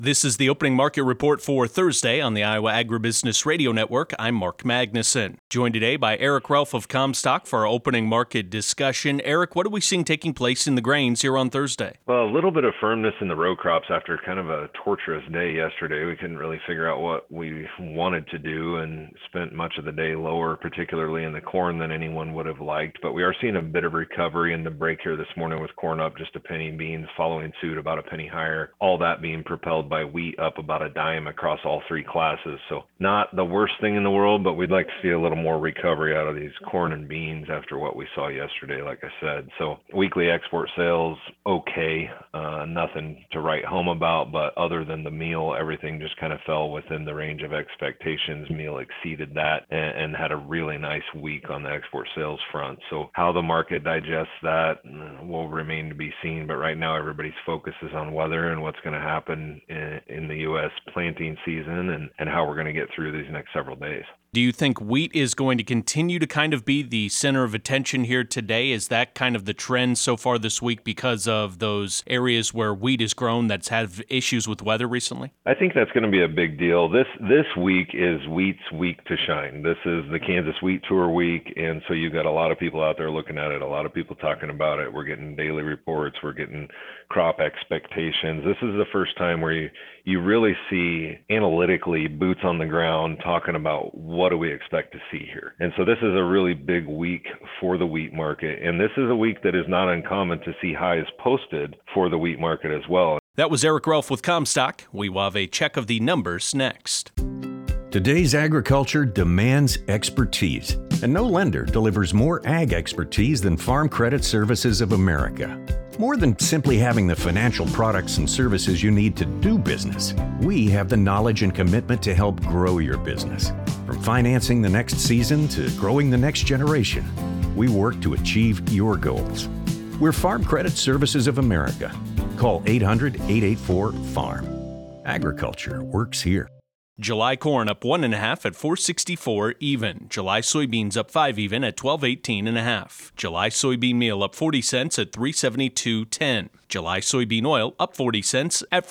This is the opening market report for Thursday on the Iowa Agribusiness Radio Network. I'm Mark Magnuson. Joined today by Eric Ralph of Comstock for our opening market discussion. Eric, what are we seeing taking place in the grains here on Thursday? Well, a little bit of firmness in the row crops after kind of a torturous day yesterday. We couldn't really figure out what we wanted to do and spent much of the day lower, particularly in the corn, than anyone would have liked. But we are seeing a bit of recovery in the break here this morning with corn up just a penny, beans following suit about a penny higher. All that being propelled by wheat up about a dime across all three classes. So not the worst thing in the world, but we'd like to see a little more recovery out of these corn and beans after what we saw yesterday, like I said. So weekly export sales, okay, nothing to write home about, but other than the meal, everything just kind of fell within the range of expectations. Meal exceeded that and had a really nice week on the export sales front. So how the market digests that will remain to be seen, but right now everybody's focus is on weather and what's going to happen in the U.S. planting season and how we're going to get through these next several days. Do you think wheat is going to continue to kind of be the center of attention here today? Is that kind of the trend so far this week because of those areas where wheat is grown that's had issues with weather recently? I think that's going to be a big deal. This week is wheat's week to shine. This is the Kansas Wheat Tour week, and so you've got a lot of people out there looking at it, a lot of people talking about it. We're getting daily reports. We're getting crop expectations. This is the first time where you really see analytically boots on the ground talking about what do we expect to see here. And so this is a really big week for the wheat market. And this is a week that is not uncommon to see highs posted for the wheat market as well. That was Eric Ralph with Comstock. We will have a check of the numbers next. Today's agriculture demands expertise, and no lender delivers more ag expertise than Farm Credit Services of America. More than simply having the financial products and services you need to do business, we have the knowledge and commitment to help grow your business. From financing the next season to growing the next generation, we work to achieve your goals. We're Farm Credit Services of America. Call 800-884-FARM. Agriculture works here. July corn up 1.5 at $4.64 even. July soybeans up 5 even at $12.18.5. July soybean meal up 40 cents at $3.72.10. July soybean oil up 40 cents at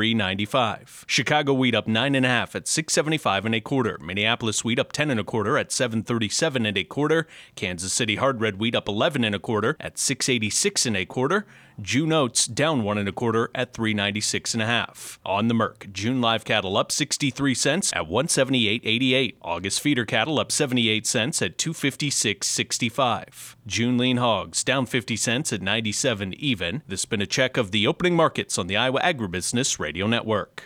$43.95. Chicago wheat up 9.5 at $6.75 Minneapolis wheat up 10.25 at $7.37 Kansas City hard red wheat up 11.25 at $6.86 June oats down 1.25 at $3.96.5. On the Merc, June live cattle up 63 cents at $178.88. August feeder cattle up 78 cents at $256.65. June lean hogs down 50 cents at 97 even. This has been a check of the opening markets on the Iowa Agribusiness Radio Network.